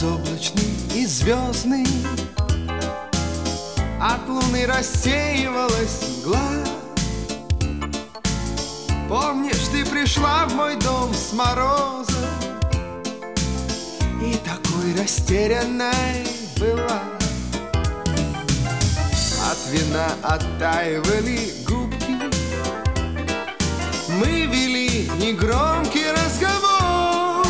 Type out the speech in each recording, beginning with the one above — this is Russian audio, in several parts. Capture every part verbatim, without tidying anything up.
безоблачный и звездный, от луны рассеивалась мгла. Помнишь, ты пришла в мой дом с мороза и такой растерянной была. От вина оттаивали губки, мы вели негромкий разговор.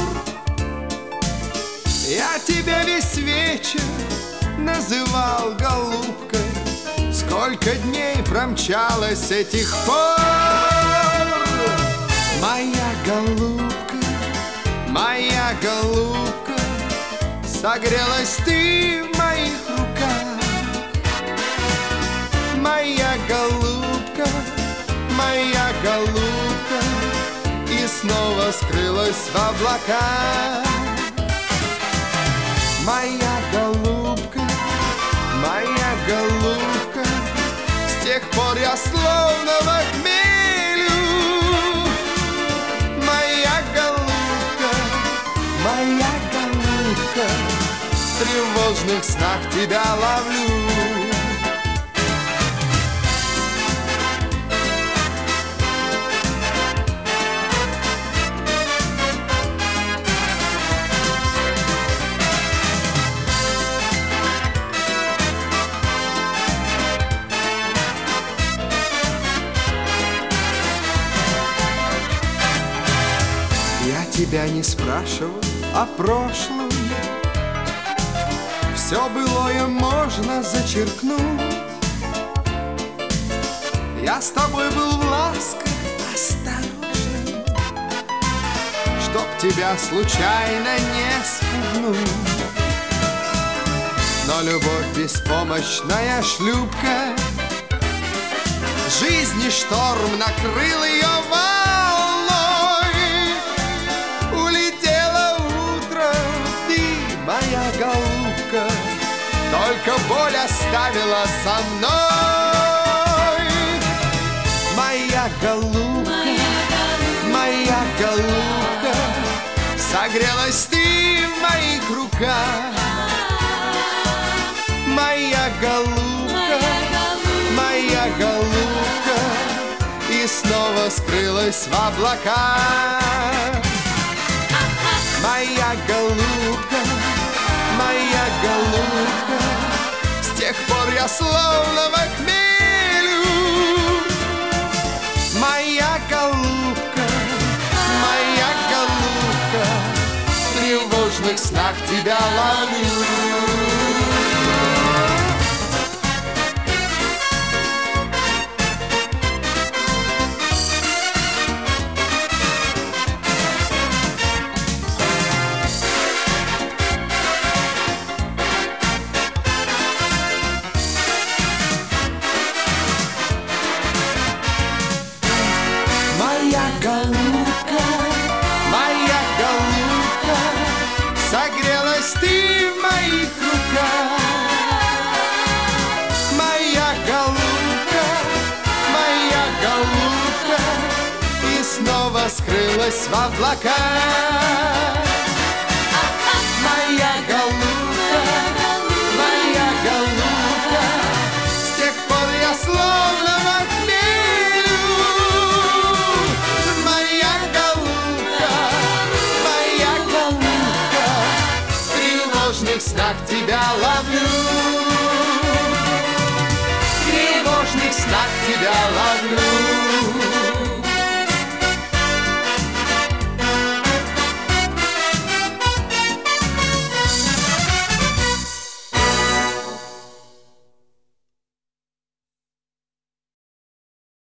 Я тебя весь вечер называл голубкой. Сколько дней промчалось с этих пор. Моя голубка, моя голубка, согрелась ты в моих руках. Моя голубка, моя голубка, и снова скрылась в облаках. Моя голубка, моя голубка, с тех пор я словно во хмелю. Моя голубка, моя голубка, в тревожных снах тебя ловлю. Я тебя не спрашивал о прошлом, все былое можно зачеркнуть. Я с тобой был в ласках осторожен, чтоб тебя случайно не спугнуть. Но любовь беспомощная шлюпка, жизни шторм накрыл ее волной. Улетела утром ты, моя голубка, только боль оставила со мной. Моя голубка, моя голубка, согрелась ты в моих руках. Моя голубка, моя голубка, и снова скрылась в облаках. Моя голубка, моя голубка, с тех пор я словно во хмелю. Моя голубка, моя голубка, в тревожных снах тебя ловлю. Моя голубка, моя голубка, согрелась ты в моих руках. Моя голубка, моя голубка, и снова скрылась в облаках. Моя голубка, моя голубка, с тех пор я словно во хмелю. Моя голубка, моя голубка, в тревожных снах тебя ловлю. В тревожных снах тебя ловлю.